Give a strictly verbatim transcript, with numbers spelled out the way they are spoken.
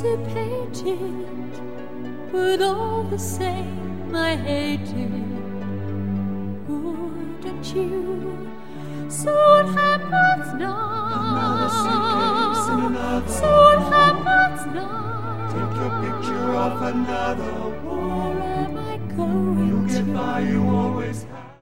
anticipated, but all the same I hate it. Wouldn't you soon have birth now? Soon have